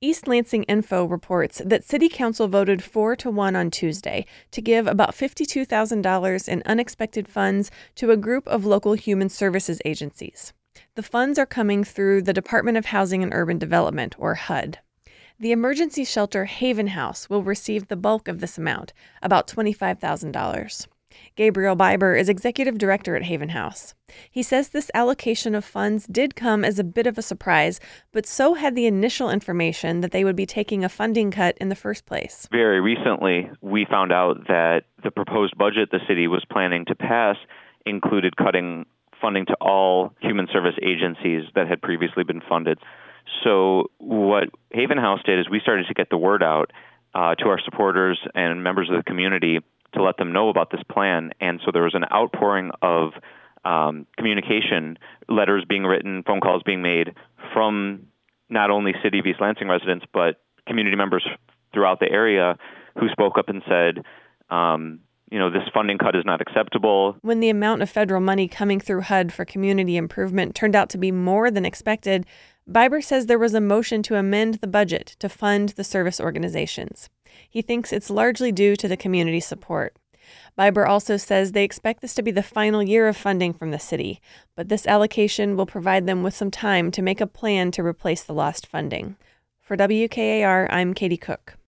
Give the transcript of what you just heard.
East Lansing Info reports that City Council voted 4-1 on Tuesday to give about $52,000 in unexpected funds to a group of local human services agencies. The funds are coming through the Department of Housing and Urban Development, or HUD. The emergency shelter Haven House will receive the bulk of this amount, about $25,000. Gabriel Biber is executive director at Haven House. He says this allocation of funds did come as a bit of a surprise, but so had the initial information that they would be taking a funding cut in the first place. Very recently, we found out that the proposed budget the city was planning to pass included cutting funding to all human service agencies that had previously been funded. So what Haven House did is we started to get the word out to our supporters and members of the community to let them know about this plan. And so there was an outpouring of communication, letters being written, phone calls being made from not only City of East Lansing residents, but community members throughout the area who spoke up and said, this funding cut is not acceptable. When the amount of federal money coming through HUD for community improvement turned out to be more than expected, Biber says there was a motion to amend the budget to fund the service organizations. He thinks it's largely due to the community support. Biber also says they expect this to be the final year of funding from the city, but this allocation will provide them with some time to make a plan to replace the lost funding. For WKAR, I'm Katie Cook.